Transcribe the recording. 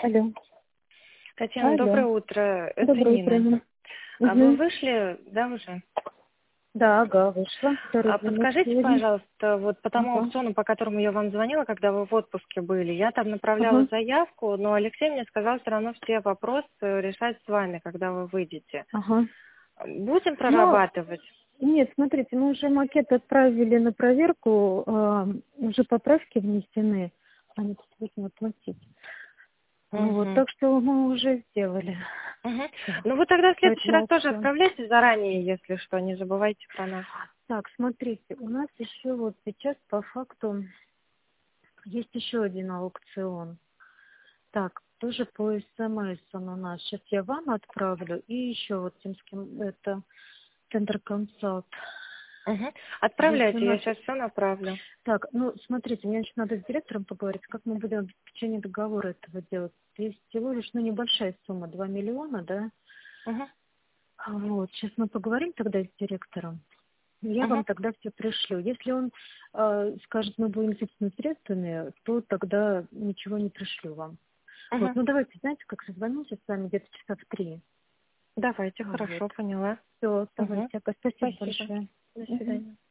Алло. Татьяна, Алло. доброе утро. Это Доброе утро, Нина. Нина. А вы Угу. вышли, да, уже? Да, ага, вышла. Второй А звонок подскажите, сегодня. пожалуйста, вот по тому Ага. аукциону, по которому я вам звонила, когда вы в отпуске были, я там направляла Ага. заявку, но Алексей мне сказал все равно все вопросы решать с вами, когда вы выйдете. Ага. Будем Ну, прорабатывать? нет, смотрите, мы уже макет отправили на проверку, уже поправки внесены. Они действительно платить. Вот, Угу. так что мы уже сделали. Угу. Всё. Ну вы тогда в следующий Поэтому раз тоже аукцион. отправляйте заранее, если что, не забывайте про нас. Так, смотрите, у нас еще вот сейчас по факту есть еще один аукцион. Так, тоже по СМС он у нас. Сейчас я вам отправлю. И еще вот тем, с кем это Центр Консалт. Угу. Есть у Отправляйте, я нас... сейчас все направлю. Так, ну, смотрите, мне еще надо с директором поговорить, как мы будем в течение договора этого делать. Есть всего лишь, ну, небольшая сумма, 2 миллиона, да? Угу. Вот, сейчас мы поговорим тогда с директором. Я вам Угу. тогда все пришлю. Если он скажет, мы будем собственными средствами, то тогда ничего не пришлю вам. Вот, Угу. ну давайте, знаете, как созвонимся с вами где-то часа в 3. Давайте, Вот. хорошо, поняла. Все, Угу. давайте. Спасибо Спасибо. большое. До Мгм. свидания.